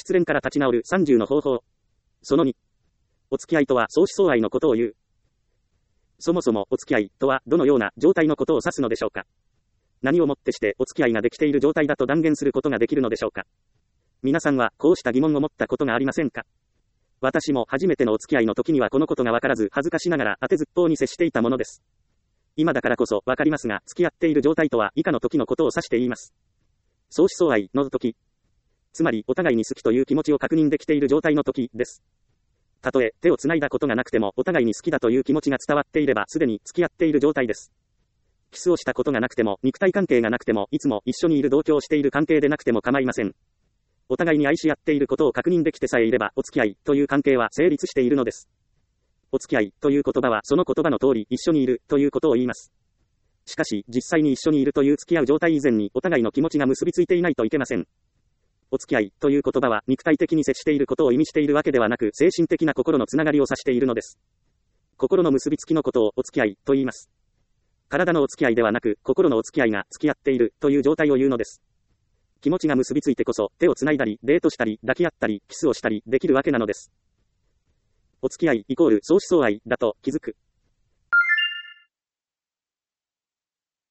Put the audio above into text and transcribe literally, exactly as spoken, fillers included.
失恋から立ち直るさんじゅうの方法。そのに。お付き合いとは相思相愛のことを言う。そもそもお付き合いとはどのような状態のことを指すのでしょうか。何をもってしてお付き合いができている状態だと断言することができるのでしょうか。皆さんはこうした疑問を持ったことがありませんか。私も初めてのお付き合いの時にはこのことがわからず恥ずかしながら当てずっぽうに接していたものです。今だからこそわかりますが、付き合っている状態とは以下の時のことを指して言います。相思相愛の時。つまりお互いに好きという気持ちを確認できている状態の時です。たとえ手をつないだことがなくてもお互いに好きだという気持ちが伝わっていればすでに付き合っている状態です。キスをしたことがなくても肉体関係がなくてもいつも一緒にいる同居をしている関係でなくても構いません。お互いに愛し合っていることを確認できてさえいればお付き合いという関係は成立しているのです。お付き合いという言葉はその言葉の通り一緒にいるということを言います。しかし実際に一緒にいるという付き合う状態以前にお互いの気持ちが結びついていないといけません。お付き合いという言葉は肉体的に接していることを意味しているわけではなく精神的な心のつながりを指しているのです。心の結びつきのことをお付き合いと言います。体のお付き合いではなく心のお付き合いが付き合っているという状態を言うのです。気持ちが結びついてこそ手をつないだりデートしたり抱き合ったりキスをしたりできるわけなのです。お付き合いイコール相思相愛だと気づく。